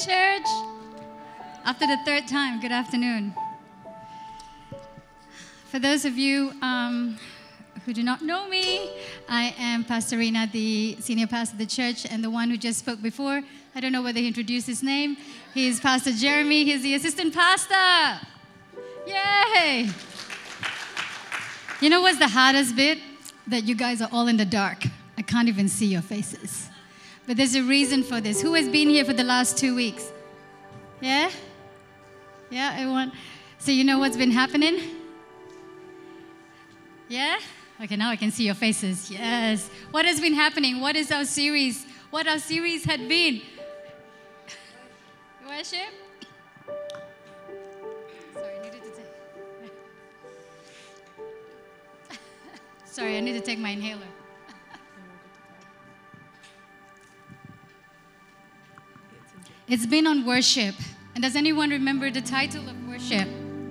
church. After the third time, good afternoon. For those of you who do not know me, I am Pastor Rina, the senior pastor of the church, and the one who just spoke before. I don't know whether he introduced his name. He's Pastor Jeremy. He's the assistant pastor. Yay! You know what's the hardest bit? That you guys are all in the dark. I can't even see your faces. But there's a reason for this. Who has been here for the last 2 weeks? Yeah? Yeah, everyone? So you know what's been happening? Yeah? Okay, now I can see your faces. Yes. What has been happening? What is our series? What our series had been? Worship? Sorry, I needed to take... Sorry, I need to take my inhaler. It's been on worship. And does anyone remember the title of worship?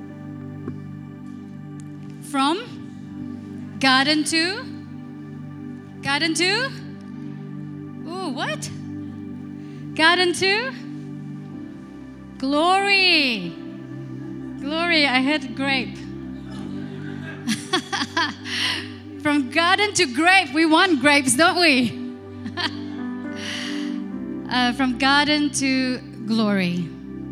From garden to? Garden to? Ooh, what? Garden to? Glory. Glory, I heard grape. From garden to grape. We want grapes, don't we? From garden to glory.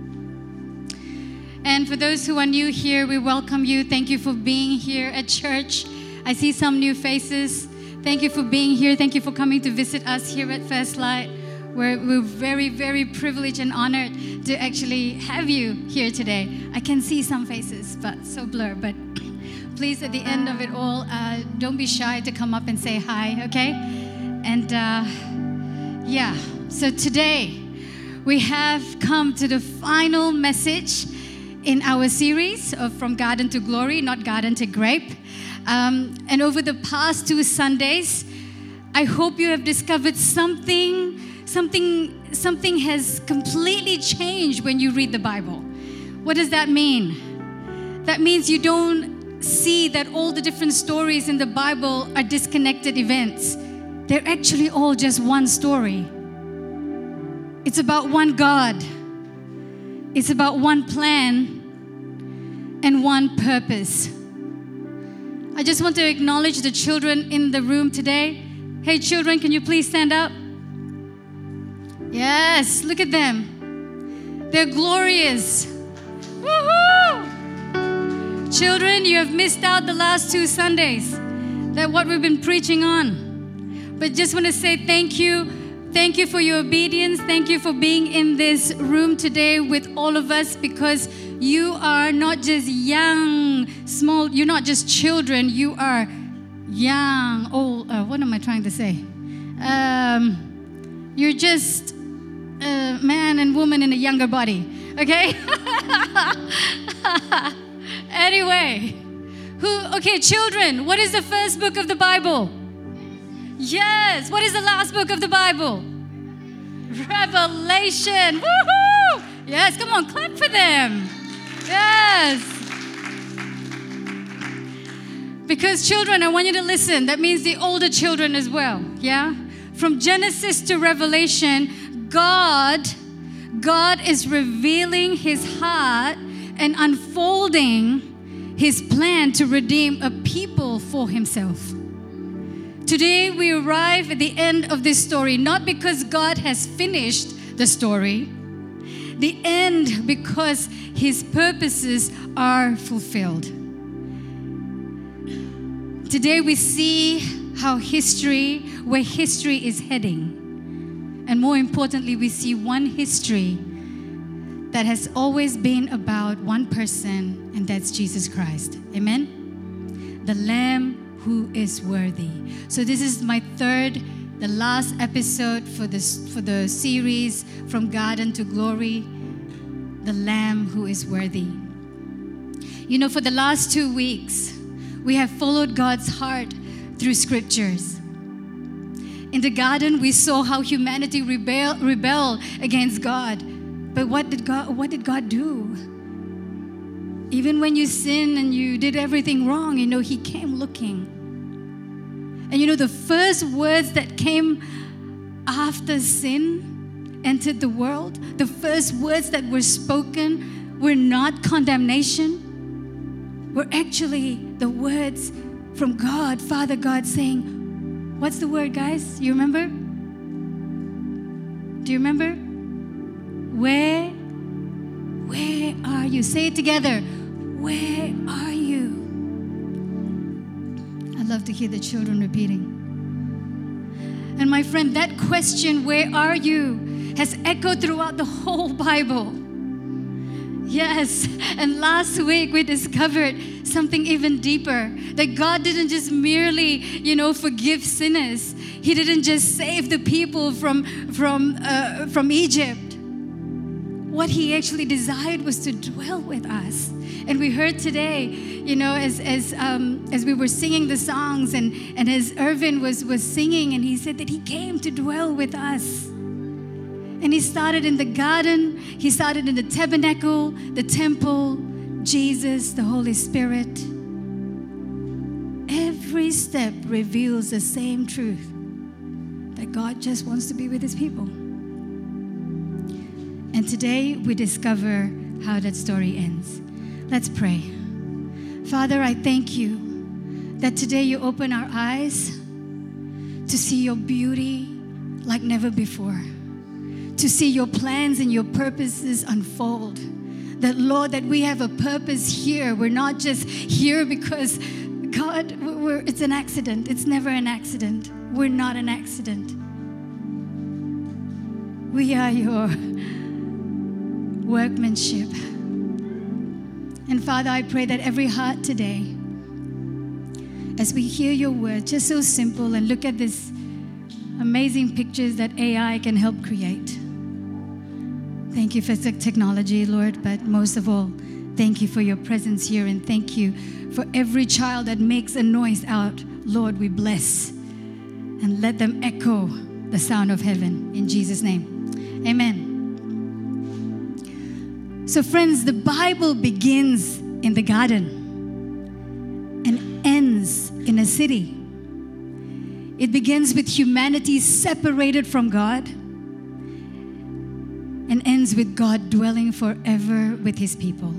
And for those who are new here, we welcome you. Thank you for being here at church. I see some new faces. Thank you for being here. Thank you for coming to visit us here at First Light. We're very, very privileged and honored to actually have you here today. I can see some faces, but so blurred. But please, at the end of it all, don't be shy to come up and say hi, okay? And yeah, so today we have come to the final message in our series of From Garden to Glory, not Garden to Grape. And over the past 2 Sundays, I hope you have discovered something has completely changed when you read the Bible. What does that mean? That means you don't see that all the different stories in the Bible are disconnected events. They're actually all just one story. It's about one God. It's about one plan and one purpose. I just want to acknowledge the children in the room today. Hey children, can you please stand up? Yes, look at them. They're glorious. Woohoo! Children, you have missed out the last 2 Sundays. That's what we've been preaching on. But just want to say thank you. Thank you for your obedience. Thank you for being in this room today with all of us, because you are not just young, small, you're not just children, you are young, old, what am I trying to say? You're just a man and woman in a younger body, okay? Anyway, okay, children, what is the first book of the Bible? Yes. What is the last book of the Bible? Revelation. Woohoo! Yes, come on, clap for them. Yes. Because children, I want you to listen. That means the older children as well. Yeah? From Genesis to Revelation, God is revealing His heart and unfolding His plan to redeem a people for Himself. Today we arrive at the end of this story, not because God has finished the story, the end because His purposes are fulfilled. Today we see where history is heading. And more importantly, we see one history that has always been about one person, and that's Jesus Christ. Amen? The Lamb who is worthy. So this is my the last episode for the series From Garden to Glory, the Lamb who is worthy. You know, for the last 2 weeks, we have followed God's heart through scriptures. In the garden, we saw how humanity rebelled against God. But what did God do? Even when you sinned and you did everything wrong, you know, He came looking. And you know, the first words that came after sin entered the world, the first words that were spoken were not condemnation, were actually the words from God, Father God saying, what's the word, guys? You remember? Do you remember? Where are you? Say it together. Where are you? I love to hear the children repeating. And my friend, that question, where are you, has echoed throughout the whole Bible. Yes, and last week we discovered something even deeper, that God didn't just merely, forgive sinners. He didn't just save the people from Egypt. What He actually desired was to dwell with us. And we heard today, as we were singing the songs, and as Irvin was singing, and he said that He came to dwell with us. And He started in the garden, He started in the tabernacle, the temple, Jesus, the Holy Spirit. Every step reveals the same truth, that God just wants to be with His people. And today we discover how that story ends. Let's pray. Father, I thank You that today You open our eyes to see Your beauty like never before, to see Your plans and Your purposes unfold. That, Lord, that we have a purpose here. We're not just here because, God, it's an accident. It's never an accident. We're not an accident. We are Your workmanship. And Father, I pray that every heart today, as we hear Your word, just so simple, and look at this amazing pictures that AI can help create. Thank You for technology, Lord, but most of all, thank You for Your presence here, and thank You for every child that makes a noise out. Lord, we bless, and let them echo the sound of heaven. In Jesus' name, amen. So friends, the Bible begins in the garden and ends in a city. It begins with humanity separated from God and ends with God dwelling forever with His people.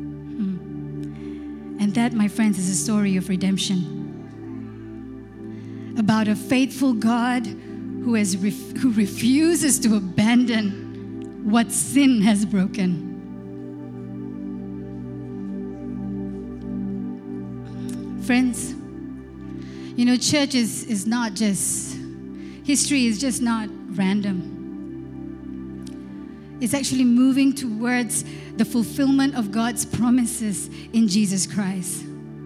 And that, my friends, is a story of redemption. About a faithful God who refuses to abandon what sin has broken. Friends, church is not just, history is just not random. It's actually moving towards the fulfillment of God's promises in Jesus Christ.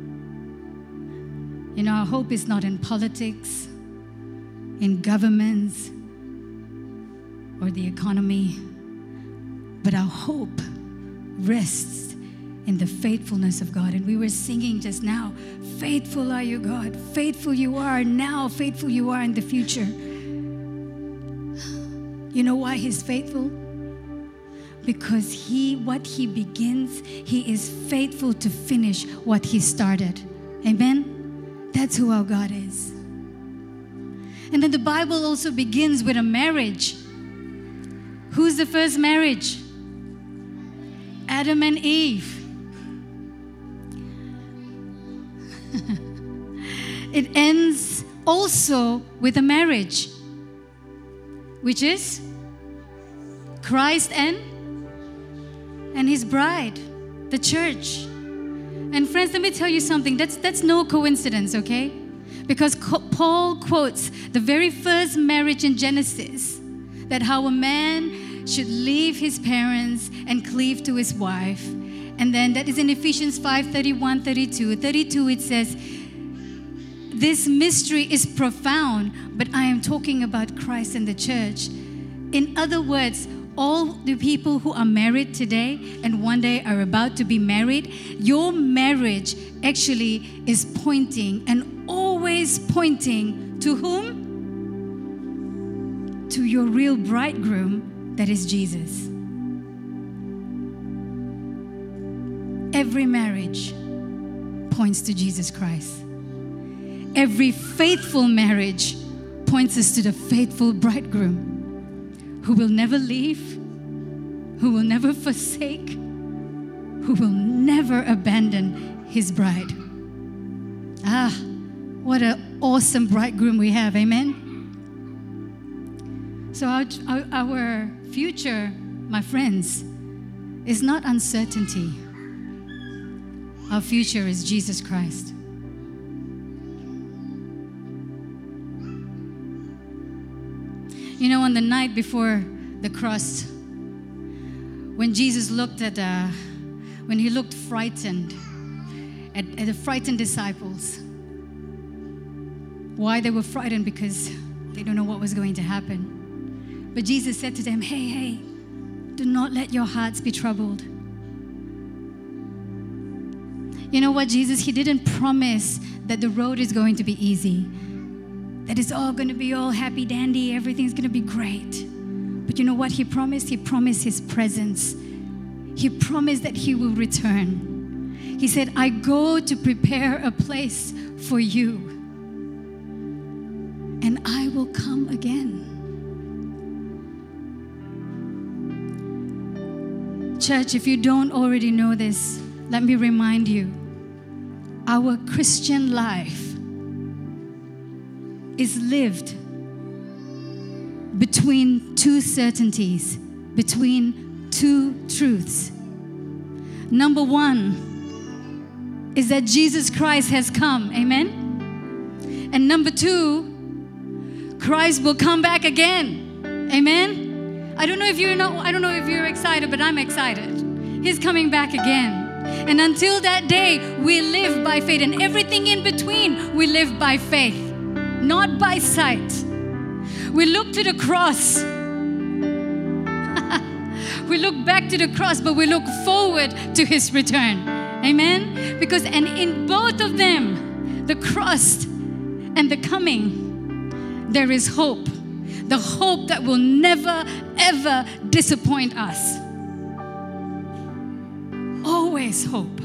Our hope is not in politics, in governments, or the economy, but our hope rests in the faithfulness of God. And we were singing just now, faithful are You, God. Faithful You are now, faithful You are in the future. You know why He's faithful? Because what He begins, He is faithful to finish what He started. Amen? That's who our God is. And then the Bible also begins with a marriage. Who's the first marriage? Adam and Eve. It ends also with a marriage, which is Christ and His bride, the church. And friends, let me tell you something. That's no coincidence, okay? Because Paul quotes the very first marriage in Genesis, that how a man should leave his parents and cleave to his wife. And then that is in Ephesians 5:31, 32. 32, it says, this mystery is profound, but I am talking about Christ and the church. In other words, all the people who are married today and one day are about to be married, your marriage actually is pointing and always pointing to whom? To your real bridegroom, that is Jesus. Every marriage points to Jesus Christ. Every faithful marriage points us to the faithful bridegroom, who will never leave, who will never forsake, who will never abandon his bride. Ah, what an awesome bridegroom we have, amen? So our future, my friends, is not uncertainty. Our future is Jesus Christ. You know, on the night before the cross, when Jesus looked when he looked frightened at the frightened disciples. Why they were frightened? Because they don't know what was going to happen. But Jesus said to them, hey, do not let your hearts be troubled. You know what, Jesus, he didn't promise that the road is going to be easy, that it's all going to be all happy dandy, everything's going to be great. But you know what he promised? He promised his presence. He promised that he will return. He said, I go to prepare a place for you, and I will come again. Church, if you don't already know this, let me remind you, our Christian life is lived between two certainties, between two truths. Number one is that Jesus Christ has come, amen? And number two, Christ will come back again, amen? I don't know if you're excited, but I'm excited. He's coming back again. And until that day, we live by faith. And everything in between, we live by faith, not by sight. We look to the cross. We look back to the cross, but we look forward to his return. Amen? Because, and in both of them, the cross and the coming, there is hope. The hope that will never, ever disappoint us. Always hope.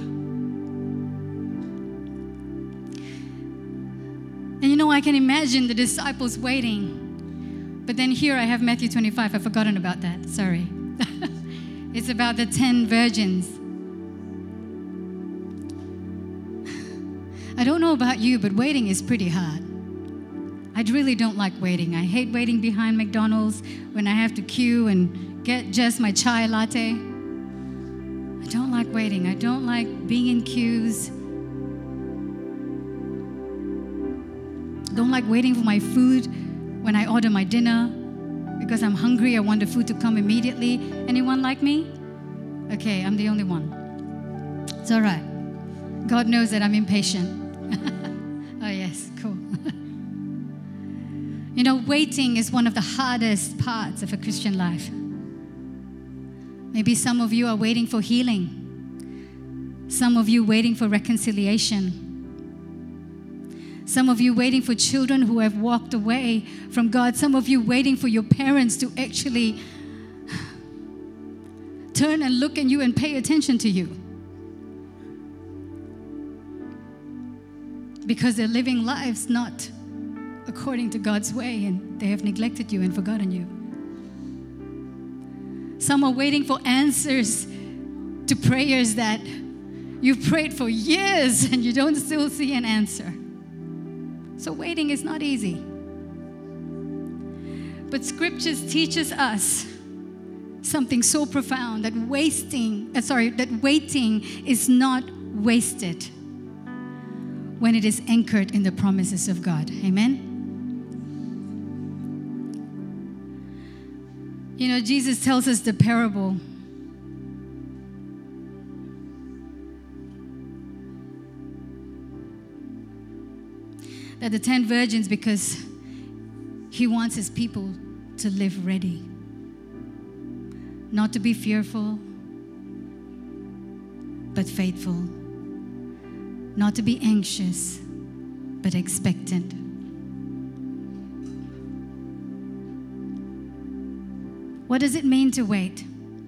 And you know, I can imagine the disciples waiting. But then here I have Matthew 25. I've forgotten about that. Sorry. It's about the 10 virgins. I don't know about you, but waiting is pretty hard. I really don't like waiting. I hate waiting behind McDonald's when I have to queue and get just my chai latte. I don't like waiting. I don't like being in queues. Don't like waiting for my food when I order my dinner because I'm hungry. I want the food to come immediately. Anyone like me? Okay, I'm the only one. It's all right. God knows that I'm impatient. Oh, yes, cool. You know, waiting is one of the hardest parts of a Christian life. Maybe some of you are waiting for healing. Some of you waiting for reconciliation. Some of you waiting for children who have walked away from God. Some of you waiting for your parents to actually turn and look at you and pay attention to you. Because they're living lives not according to God's way, and they have neglected you and forgotten you. Some are waiting for answers to prayers that you've prayed for years and you don't still see an answer. So waiting is not easy. But scriptures teaches us something so profound, that waiting is not wasted when it is anchored in the promises of God. Amen? You know, Jesus tells us the parable that the 10 virgins, because he wants his people to live ready, not to be fearful, but faithful, not to be anxious, but expectant. What does it mean to wait?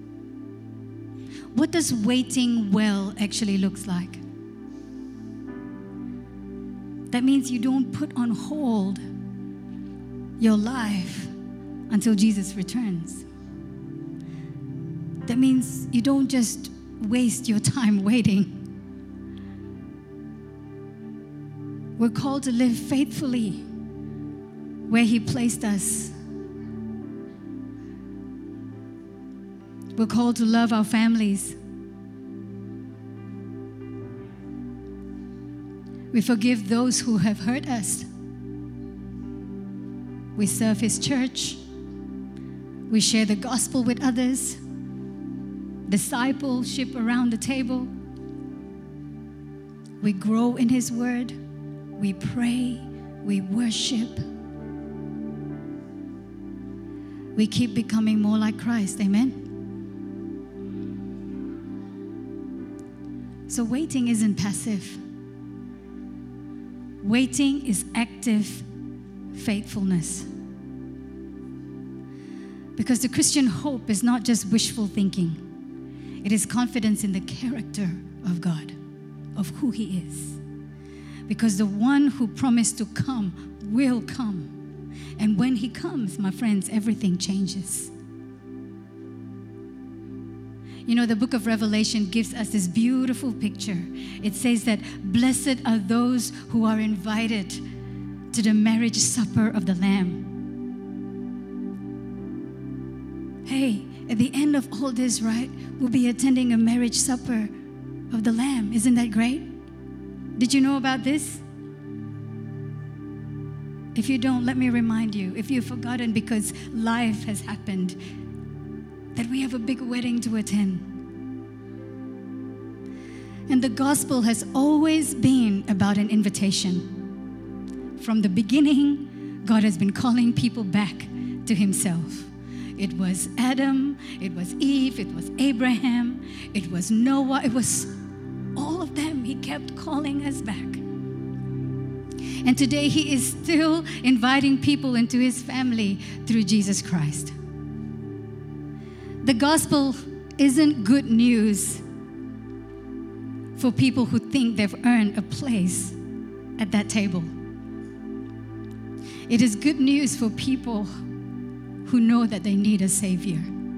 What does waiting well actually looks like? That means you don't put on hold your life until Jesus returns. That means you don't just waste your time waiting. We're called to live faithfully where He placed us. We're called to love our families. We forgive those who have hurt us. We serve His church. We share the gospel with others. Discipleship around the table. We grow in His word. We pray. We worship. We keep becoming more like Christ. Amen? So waiting isn't passive. Waiting is active faithfulness. Because the Christian hope is not just wishful thinking. It is confidence in the character of God, of who He is. Because the one who promised to come will come. And when He comes, my friends, everything changes. You know, the book of Revelation gives us this beautiful picture. It says that blessed are those who are invited to the marriage supper of the Lamb. Hey, at the end of all this, right, we'll be attending a marriage supper of the Lamb. Isn't that great? Did you know about this? If you don't, let me remind you. If you've forgotten because life has happened, that we have a big wedding to attend. And the gospel has always been about an invitation. From the beginning, God has been calling people back to Himself. It was Adam, it was Eve, it was Abraham, it was Noah, it was all of them. He kept calling us back. And today He is still inviting people into His family through Jesus Christ. The gospel isn't good news for people who think they've earned a place at that table. It is good news for people who know that they need a Savior.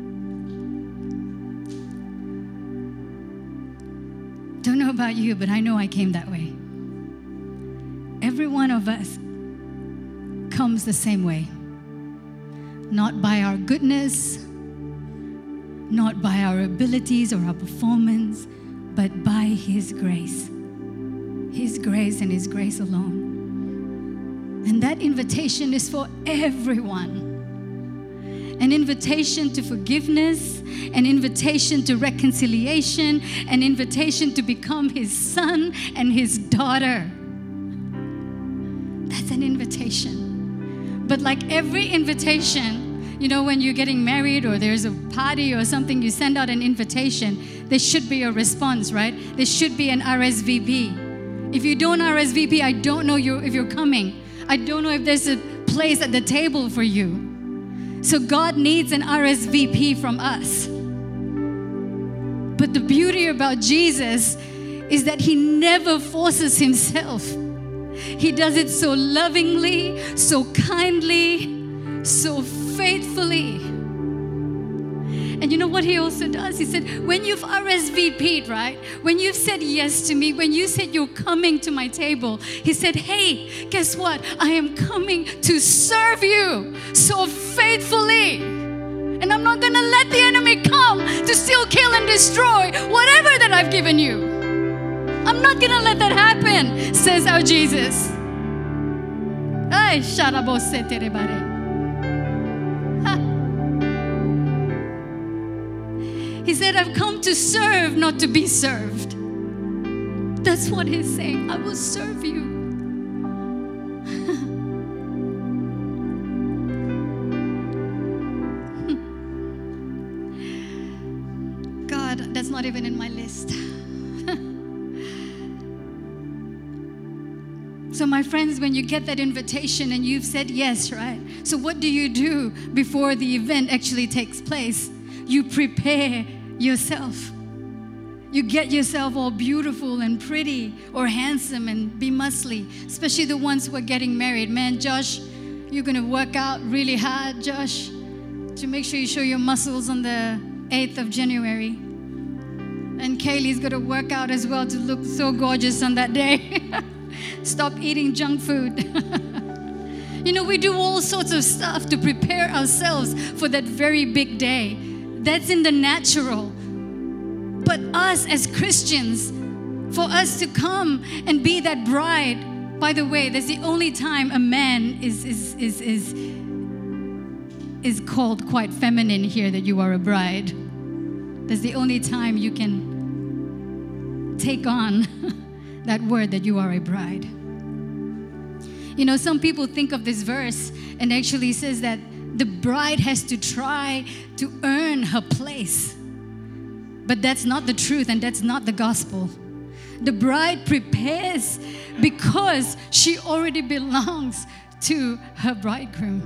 Don't know about you, but I know I came that way. Every one of us comes the same way. Not by our goodness, not by our abilities or our performance, but by His grace. His grace and His grace alone. And that invitation is for everyone. An invitation to forgiveness, an invitation to reconciliation, an invitation to become His son and His daughter. That's an invitation. But like every invitation, you know, when you're getting married or there's a party or something, you send out an invitation. There should be a response, right? There should be an RSVP. If you don't RSVP, I don't know if you're coming. I don't know if there's a place at the table for you. So God needs an RSVP from us. But the beauty about Jesus is that He never forces Himself. He does it so lovingly, so kindly, so faithfully. And you know what He also does? He said, when you've RSVP'd, right? When you've said yes to me, when you said you're coming to my table, He said, hey, guess what? I am coming to serve you so faithfully. And I'm not going to let the enemy come to steal, kill, and destroy whatever that I've given you. I'm not going to let that happen, says our Jesus. Ay, sharaboseterebare. He said, I've come to serve, not to be served. That's what He's saying. I will serve you. God, that's not even in my list. So my friends, when you get that invitation and you've said yes, right? So what do you do before the event actually takes place? You prepare yourself. You get yourself all beautiful and pretty or handsome and be muscly, especially the ones who are getting married. Man, Josh, you're going to work out really hard, Josh. to make sure you show your muscles on the 8th of January. And Kaylee's got to work out as well to look so gorgeous on that day. Stop eating junk food. We do all sorts of stuff to prepare ourselves for that very big day. That's in the natural. But us as Christians, for us to come and be that bride, by the way, that's the only time a man is called quite feminine here, that you are a bride. That's the only time you can take on that word that you are a bride. Some people think of this verse and actually says that the bride has to try to earn her place. But that's not the truth, and that's not the gospel. The bride prepares because she already belongs to her bridegroom.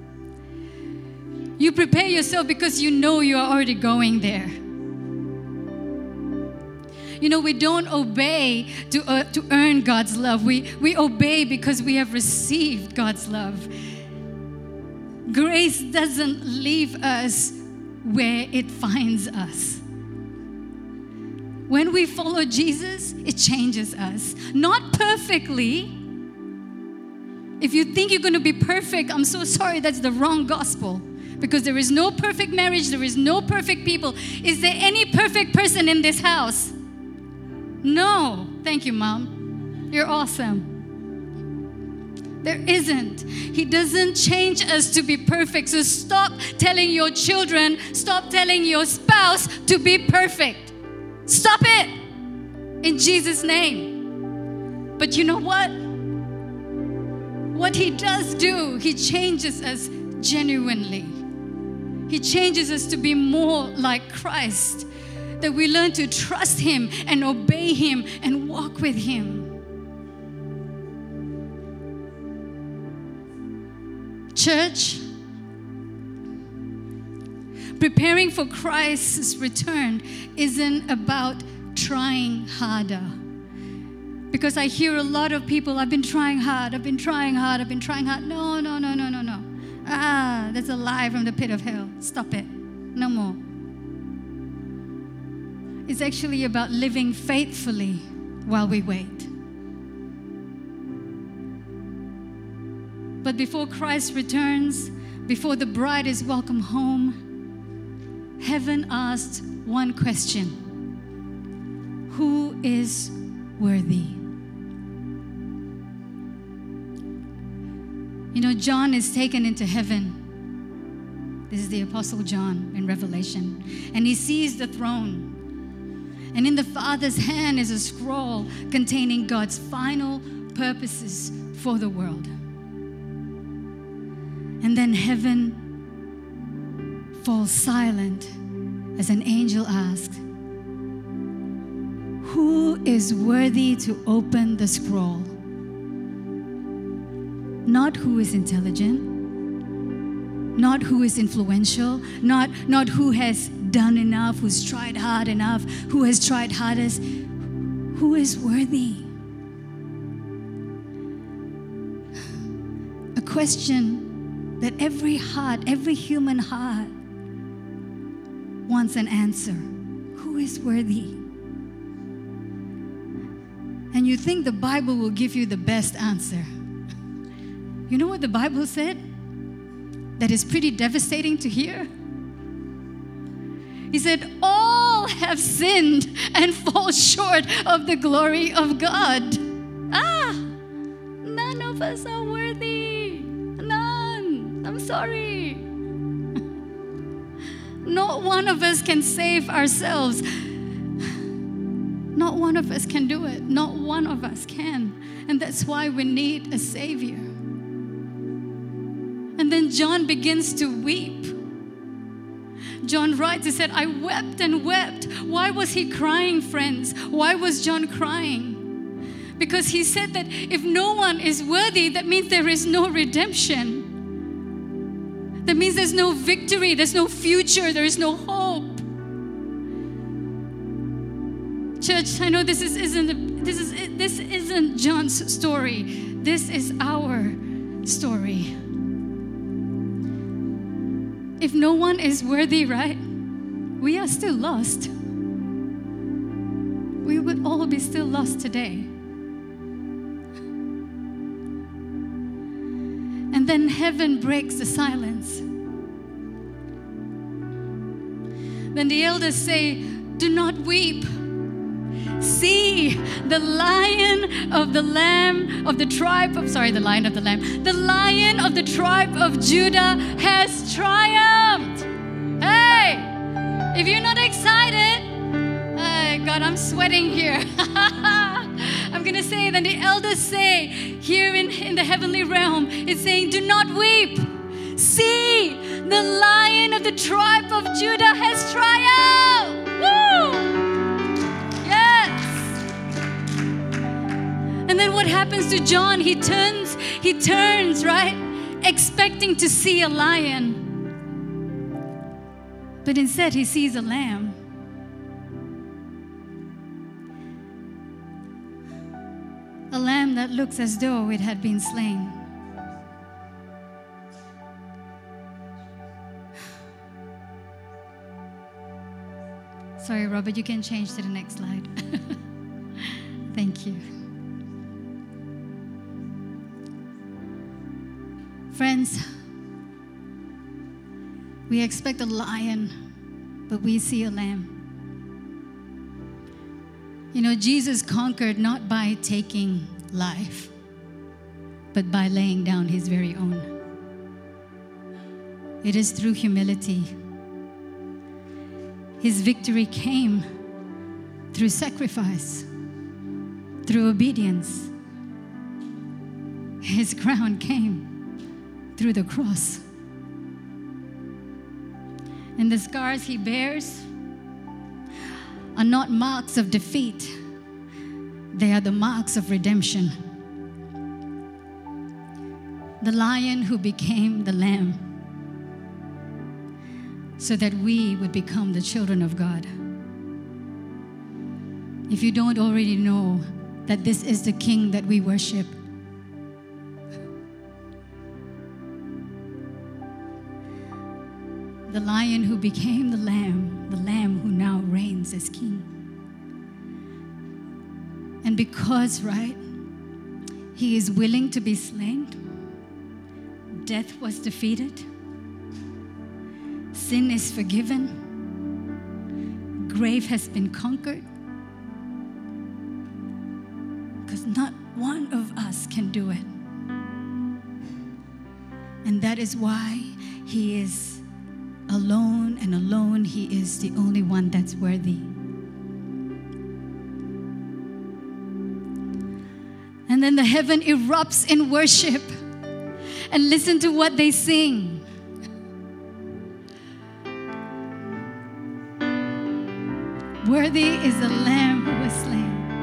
You prepare yourself because you know you are already going there. We don't obey to earn God's love. We obey because we have received God's love. Grace doesn't leave us where it finds us. When we follow Jesus, it changes us. Not perfectly. If you think you're going to be perfect, I'm so sorry, that's the wrong gospel. Because there is no perfect marriage, there is no perfect people. Is there any perfect person in this house? No. Thank you, Mom. You're awesome. There isn't. He doesn't change us to be perfect. So stop telling your children, stop telling your spouse to be perfect. Stop it. In Jesus' name. But you know what? What He does do, He changes us genuinely. He changes us to be more like Christ. That we learn to trust Him and obey Him and walk with Him. Church, preparing for Christ's return isn't about trying harder. Because I hear a lot of people, I've been trying hard. No. That's a lie from the pit of hell. Stop it. No more. It's actually about living faithfully while we wait. But before Christ returns, before the bride is welcome home, heaven asked one question: who is worthy? John is taken into heaven. This is the Apostle John in Revelation. And he sees the throne. And in the Father's hand is a scroll containing God's final purposes for the world. And then heaven falls silent as an angel asks, who is worthy to open the scroll? Not who is intelligent, not who is influential, not who has done enough, who's tried hard enough, who has tried hardest. Who is worthy? A question that every heart, every human heart wants an answer. Who is worthy? And you think the Bible will give you the best answer. You know what the Bible said? That is pretty devastating to hear. He said, all have sinned and fall short of the glory of God. None of us are worthy. None. I'm sorry. Not one of us can save ourselves. Not one of us can do it. Not one of us can. And that's why we need a Savior. And then John begins to weep. John writes, he said, I wept and wept. Why was he crying, friends? Why was John crying? Because he said that if no one is worthy, that means there is no redemption. That means there's no victory, there's no future, there is no hope. Church, I know this isn't John's story. This is our story. if no one is worthy, right? We are still lost. We would all be still lost today. And then heaven breaks the silence. Then the elders say, do not weep. See, the lion of the lamb of the tribe of, the lion of the lamb, the lion of the tribe of Judah has triumphed. Hey, if you're not excited, God, I'm sweating here. I'm going to say, then the elders say, here in the heavenly realm, it's saying, do not weep. See, the lion of the tribe of Judah has triumphed. Woo! Yes. And then what happens to John? He turns, right? Expecting to see a lion. But instead, he sees a lamb. A lamb that looks as though it had been slain. Sorry, Robert, you can change to the next slide. Thank you. Friends, we expect a lion, but we see a lamb. You know, Jesus conquered not by taking life, but by laying down his very own. It is through humility. His victory came through sacrifice, through obedience. His crown came through the cross. And the scars he bears are not marks of defeat. They are the marks of redemption. The lion who became the lamb so that we would become the children of God. If you don't already know that this is the King that we worship, the lion who became the lamb who now reigns as king. And because, right, he is willing to be slain, death was defeated, sin is forgiven, grave has been conquered, because not one of us can do it. And that is why he is alone, and alone he is the only one that's worthy. And then the heaven erupts in worship. And listen to what they sing. Worthy is the Lamb who was slain.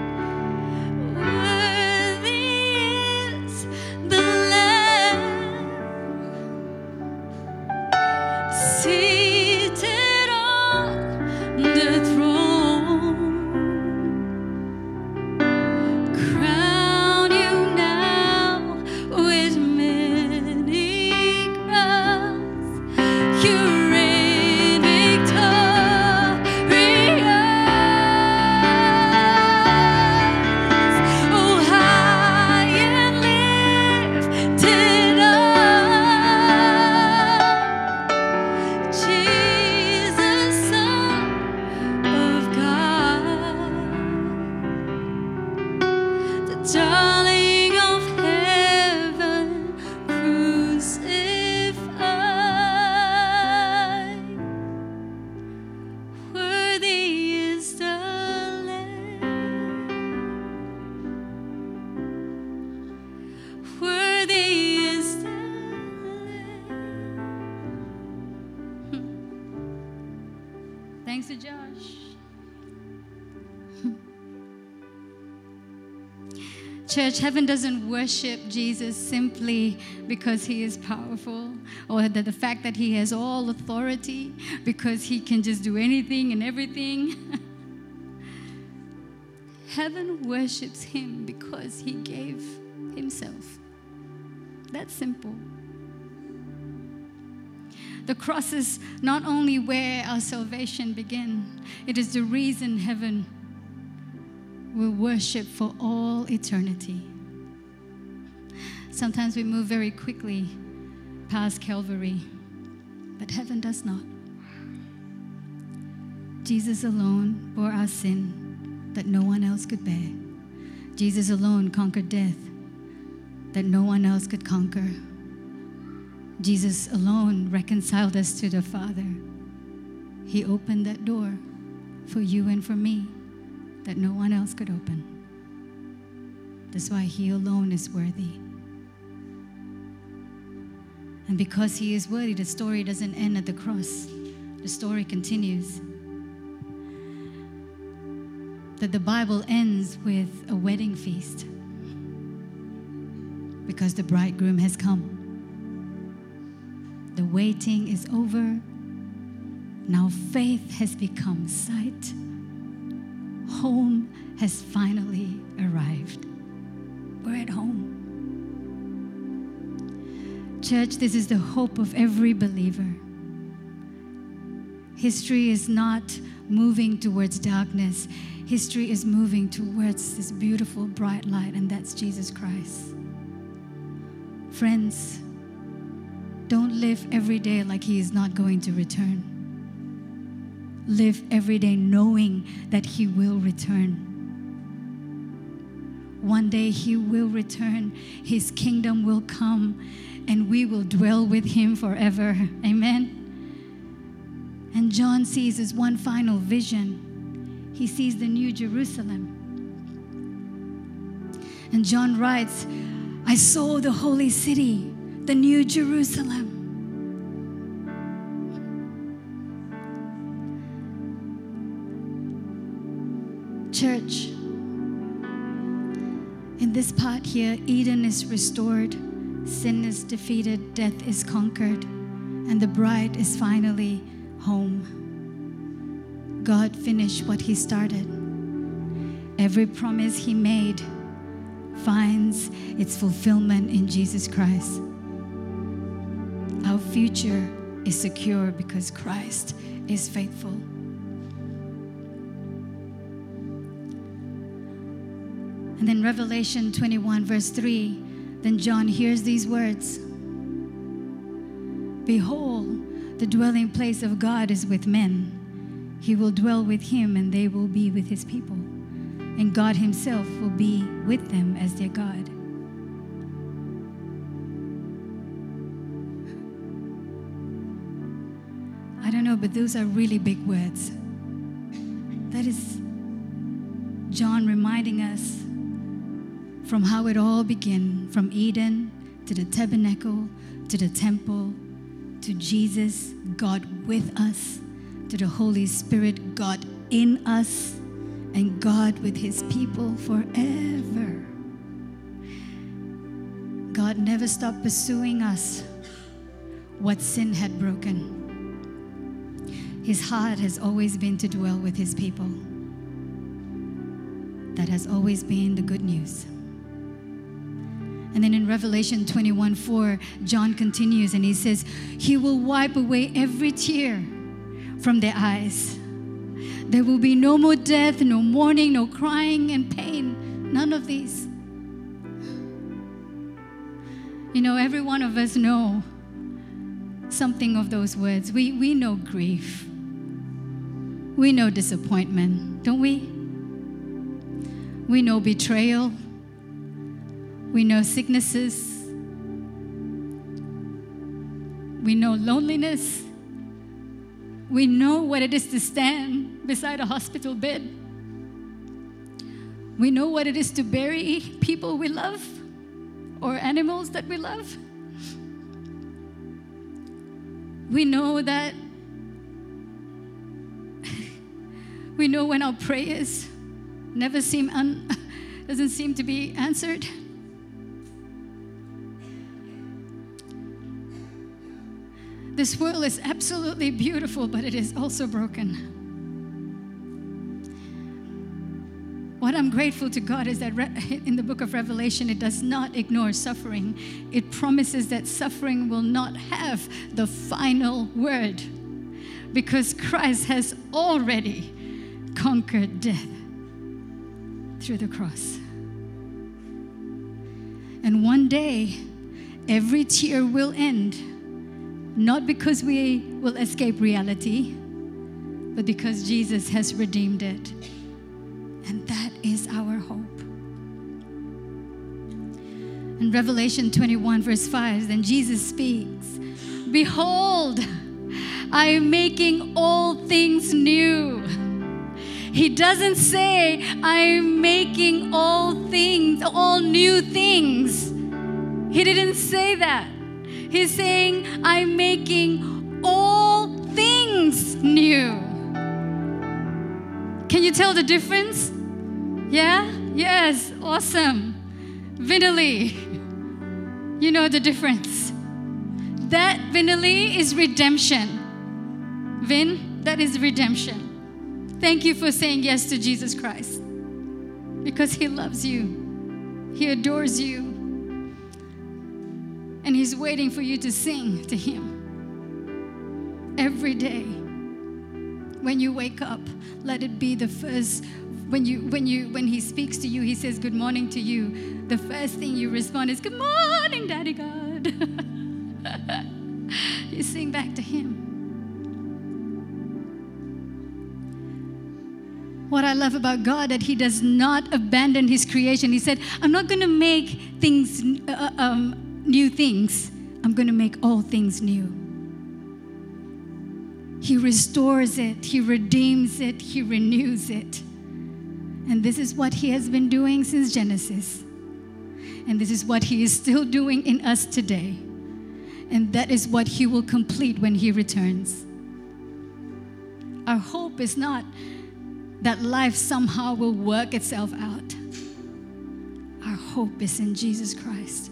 Thanks to Josh. Church, heaven doesn't worship Jesus simply because he is powerful, or the fact that he has all authority, because he can just do anything and everything. Heaven worships him because he gave himself. That's simple. The cross is not only where our salvation begins, it is the reason heaven will worship for all eternity. Sometimes we move very quickly past Calvary, but heaven does not. Jesus alone bore our sin that no one else could bear. Jesus alone conquered death that no one else could conquer. Jesus alone reconciled us to the Father. He opened that door for you and for me that no one else could open. That's why He alone is worthy. And because He is worthy, the story doesn't end at the cross. The story continues. That the Bible ends with a wedding feast because the bridegroom has come. The waiting is over. Now faith has become sight. Home has finally arrived. We're at home. Church, this is the hope of every believer. History is not moving towards darkness. History is moving towards this beautiful, bright light, and that's Jesus Christ. Friends, don't live every day like He is not going to return. Live every day knowing that He will return. One day He will return. His kingdom will come, and we will dwell with Him forever. Amen. And John sees this one final vision. He sees the New Jerusalem. And John writes, I saw the holy city, the New Jerusalem. Church, in this part here, Eden is restored, sin is defeated, death is conquered, and the bride is finally home. God finished what He started. Every promise He made finds its fulfillment in Jesus Christ. Our future is secure because Christ is faithful. And then Revelation 21 verse 3, then John hears these words. Behold, the dwelling place of God is with men. He will dwell with Him, and they will be with His people. And God Himself will be with them as their God. I don't know, but those are really big words. That is John reminding us from how it all began, from Eden to the tabernacle, to the temple, to Jesus, God with us, to the Holy Spirit, God in us, and God with His people forever. God never stopped pursuing us what sin had broken. His heart has always been to dwell with His people. That has always been the good news. And then in Revelation 21:4, John continues and he says, He will wipe away every tear from their eyes. There will be no more death, no mourning, no crying and pain. None of these. You know, every one of us know something of those words. We know grief. We know disappointment, don't we? We know betrayal. We know sicknesses. We know loneliness. We know what it is to stand beside a hospital bed. We know what it is to bury people we love or animals that we love. We know that we know when our prayers never doesn't seem to be answered. This world is absolutely beautiful, but it is also broken. What I'm grateful to God is that in the book of Revelation, it does not ignore suffering. It promises that suffering will not have the final word because Christ has already conquered death through the cross. And one day, every tear will end, not because we will escape reality, but because Jesus has redeemed it. And that is our hope. In Revelation 21, verse 5, then Jesus speaks, "Behold, I am making all things new." He doesn't say, "I'm making all things, all new things." He didn't say that. He's saying, "I'm making all things new." Can you tell the difference? Yeah? Yes. Awesome. Vinali, you know the difference. That Vinali is redemption. Vin, that is redemption. Thank you for saying yes to Jesus Christ because He loves you. He adores you. And He's waiting for you to sing to Him every day. When you wake up, let it be the first. When He speaks to you, He says good morning to you. The first thing you respond is, "Good morning, Daddy God." You sing back to Him. What I love about God, that He does not abandon His creation. He said, "I'm not going to make things new things. I'm going to make all things new." He restores it. He redeems it. He renews it. And this is what He has been doing since Genesis. And this is what He is still doing in us today. And that is what He will complete when He returns. Our hope is not that life somehow will work itself out. Our hope is in Jesus Christ.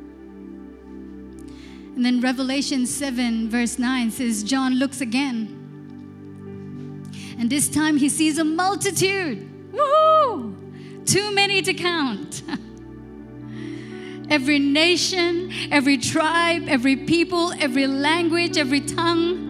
And then Revelation 7 verse 9 says, John looks again. And this time he sees a multitude. Woo! Too many to count. Every nation, every tribe, every people, every language, every tongue,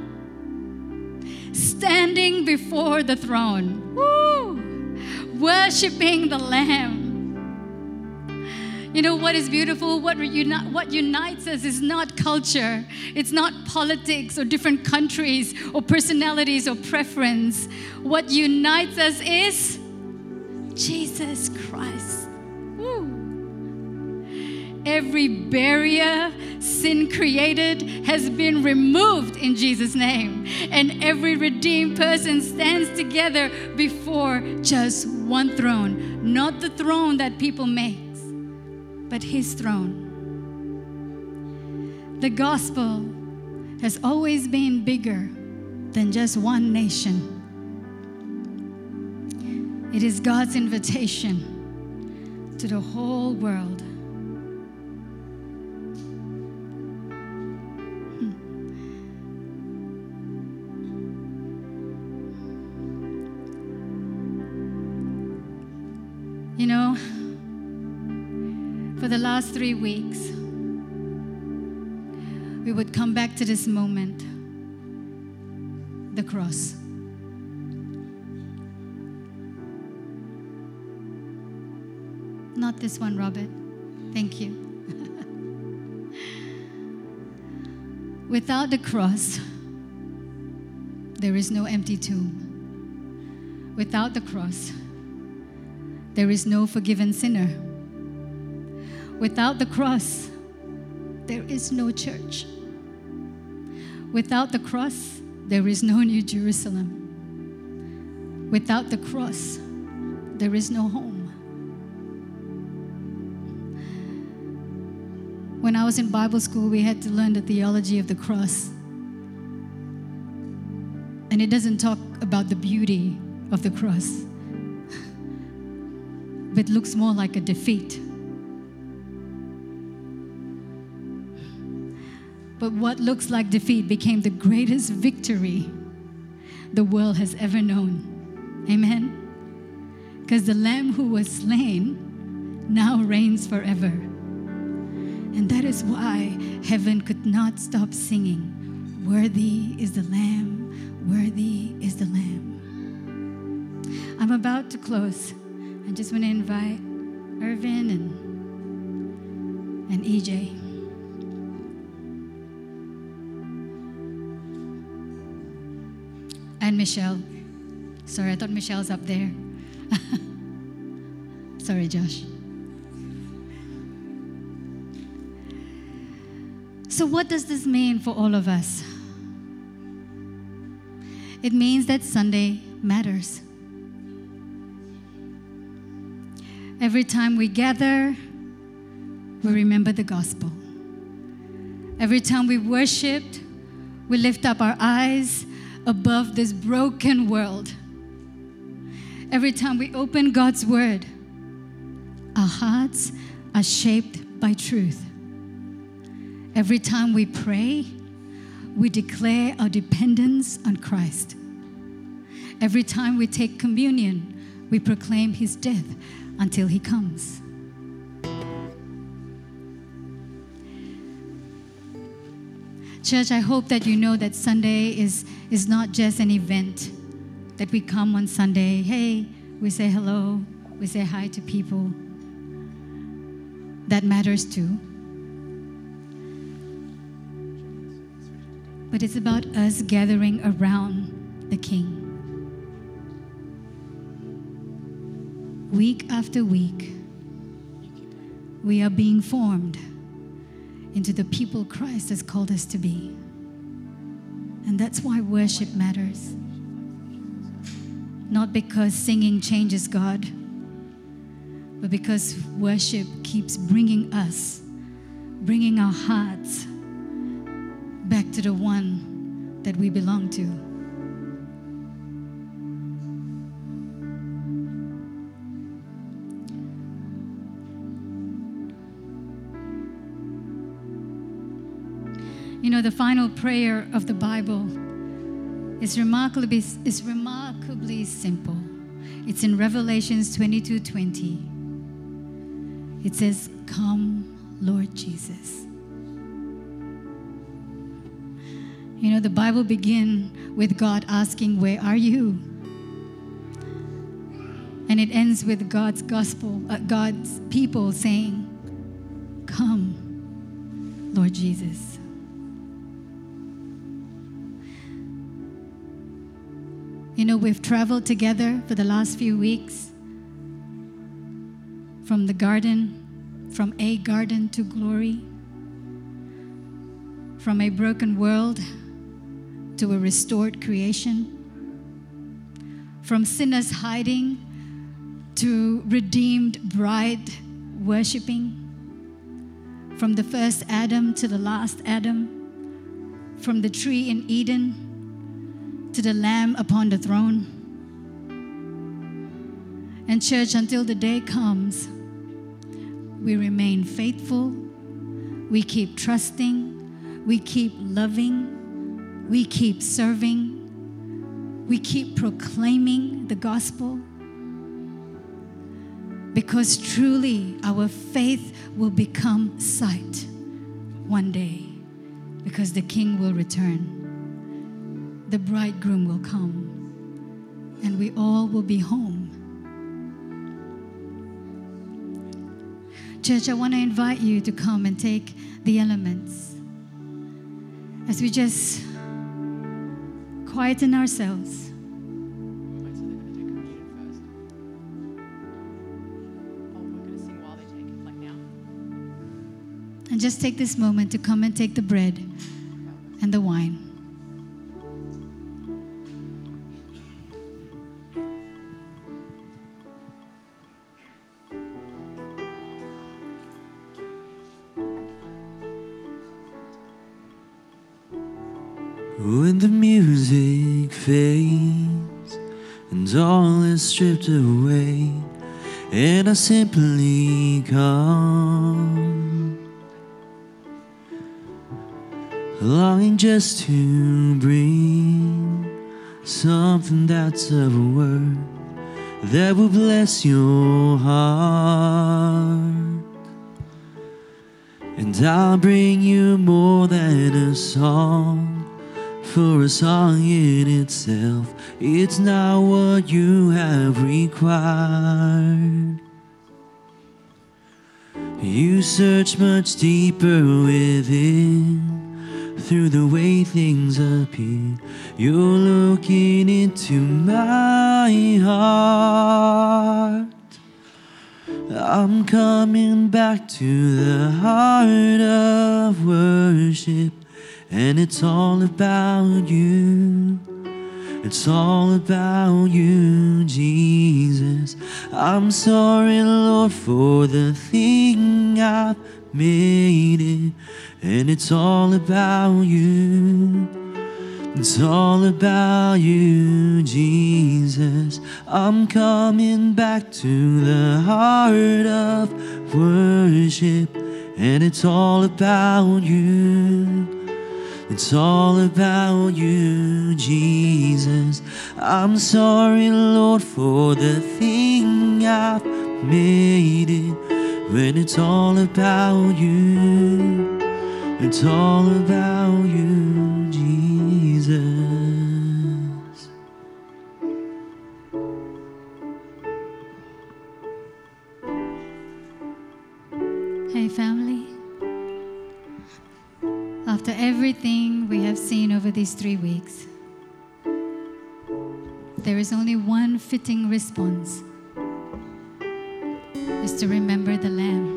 standing before the throne. Woo! Worshiping the Lamb. You know what is beautiful? What unites us is not culture. It's not politics or different countries or personalities or preference. What unites us is Jesus Christ. Woo. Every barrier sin created has been removed in Jesus' name. And every redeemed person stands together before just one throne. Not the throne that people make, but His throne. The gospel has always been bigger than just one nation. It is God's invitation to the whole world. You know, for the last 3 weeks, we would come back to this moment, the cross. Not this one, Robert. Thank you. Without the cross, there is no empty tomb. Without the cross, there is no forgiven sinner. Without the cross, there is no church. Without the cross, there is no New Jerusalem. Without the cross, there is no home. When I was in Bible school, we had to learn the theology of the cross. And it doesn't talk about the beauty of the cross, but looks more like a defeat. But what looks like defeat became the greatest victory the world has ever known. Amen? because the Lamb who was slain now reigns forever. And that is why heaven could not stop singing, "Worthy is the Lamb, worthy is the Lamb." I'm about to close. I just want to invite Irvin and EJ. And Michelle. Sorry, I thought Michelle's up there. Sorry, Josh. So what does this mean for all of us? It means that Sunday matters. Every time we gather, we remember the gospel. Every time we worshiped, we lift up our eyes above this broken world. Every time we open God's word, our hearts are shaped by truth. Every time we pray, we declare our dependence on Christ. Every time we take communion, we proclaim his death until he comes. Church, I hope that you know that Sunday is not just an event, that we come on Sunday, hey, we say hello, we say hi to people. That matters too. But it's about us gathering around the King. Week after week, we are being formed into the people Christ has called us to be. And that's why worship matters. Not because singing changes God, but because worship keeps bringing our hearts back to the one that we belong to. You know, the final prayer of the Bible is remarkably simple. It's in Revelations 22:20. It says, "Come, Lord Jesus." You know, the Bible begins with God asking, "Where are you?" And it ends with God's people saying, "Come, Lord Jesus." You know, we've traveled together for the last few weeks from a garden to glory, from a broken world to a restored creation, from sinners hiding to redeemed bride worshiping, from the first Adam to the last Adam, from the tree in Eden to the Lamb upon the throne. And church, until the day comes, we remain faithful, we keep trusting, we keep loving, we keep serving, we keep proclaiming the gospel, because truly our faith will become sight one day, because the King will return. The bridegroom will come, and we all will be home. Church, I want to invite you to come and take the elements as we just quieten ourselves. And just take this moment to come and take the bread and the wine. When the music fades and all is stripped away, and I simply come, longing just to bring something that's of worth that will bless your heart. And I'll bring you more than a song, for a song in itself, it's not what you have required. You search much deeper within, through the way things appear. You're looking into my heart. I'm coming back to the heart of worship, and it's all about you. It's all about you, Jesus. I'm sorry, Lord, for the thing I've made it, and it's all about you. It's all about you, Jesus. I'm coming back to the heart of worship, and it's all about you. It's all about you, Jesus. I'm sorry, Lord, for the thing I've made it, when it's all about you. It's all about you, Jesus. Hey, family. After everything we have seen over these 3 weeks, there is only one fitting response. Is to remember the Lamb.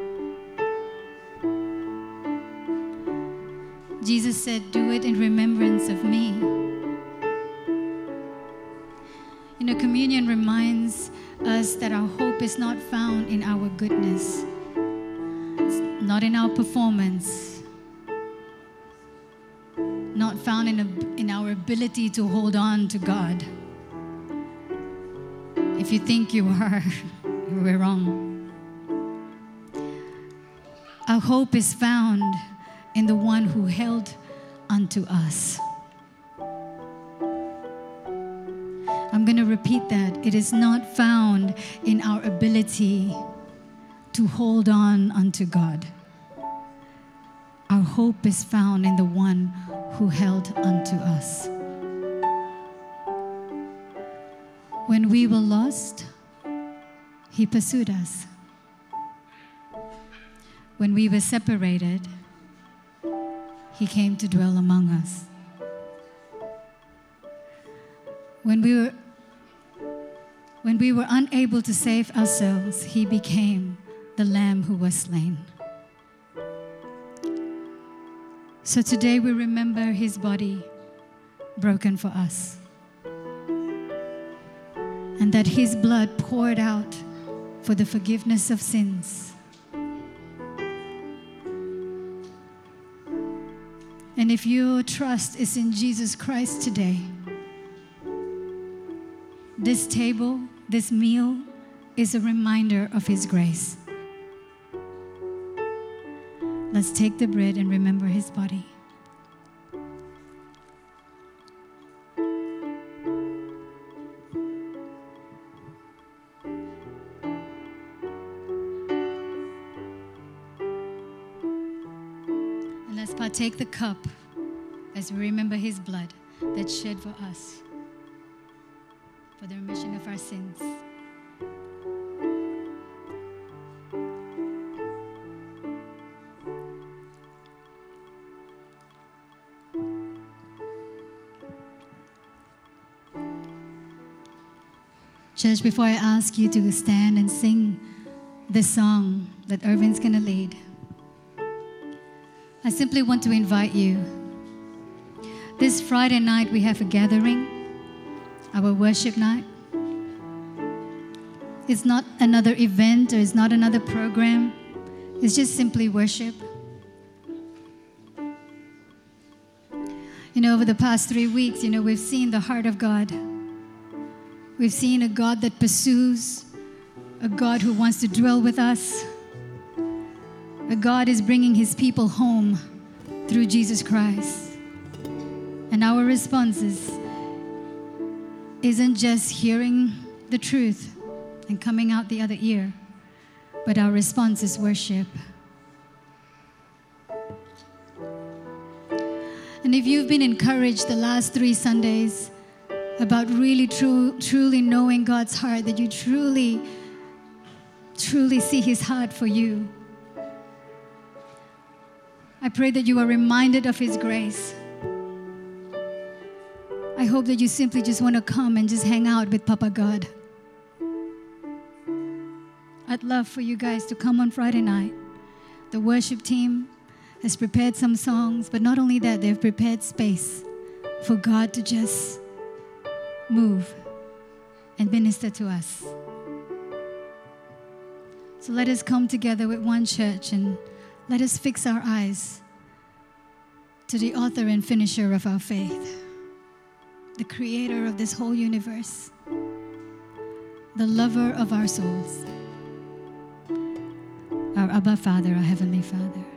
Jesus said, do it in remembrance of me. You know, communion reminds us that our hope is not found in our goodness. It's not in our performance. Not found in our ability to hold on to God. If you think you are, we're wrong. Our hope is found in the one who held unto us. I'm going to repeat that. It is not found in our ability to hold on unto God. Our hope is found in the one who held unto us. When we were lost, He pursued us. When we were separated, He came to dwell among us. When we were unable to save ourselves, He became the Lamb who was slain. So today we remember His body broken for us, and that His blood poured out for the forgiveness of sins. And if your trust is in Jesus Christ today, this table, this meal is a reminder of His grace. Let's take the bread and remember His body. And let's partake the cup as we remember His blood that's shed for us, for the remission of our sins. Church, before I ask you to stand and sing this song that Irvin's going to lead, I simply want to invite you. This Friday night we have a gathering, our worship night. It's not another event or it's not another program. It's just simply worship. You know, over the past 3 weeks, we've seen the heart of God. We've seen a God that pursues, a God who wants to dwell with us. A God is bringing His people home through Jesus Christ. And our response isn't just hearing the truth and coming out the other ear, but our response is worship. And if you've been encouraged the last 3 Sundays about really truly knowing God's heart, that you truly see His heart for you, I pray that you are reminded of His grace. I hope that you simply just want to come and just hang out with Papa God. I'd love for you guys to come on Friday night. The worship team has prepared some songs, but not only that, they've prepared space for God to just move and minister to us. So let us come together with one church and let us fix our eyes to the author and finisher of our faith, the creator of this whole universe, the lover of our souls, our Abba Father, our Heavenly Father.